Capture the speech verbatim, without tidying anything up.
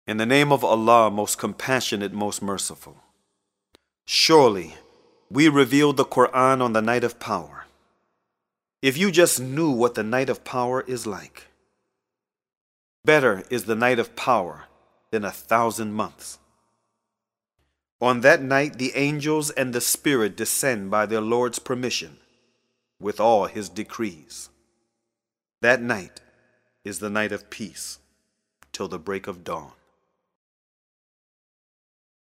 In the name of Allah, most compassionate, most merciful. Surely, we revealed the Quran on the night of power. If you just knew what the night of power is like. Better is the night of power than a thousand months. On that night, the angels and the Spirit descend by their Lord's permission, with all His decrees. That night is the night of peace till the break of dawn.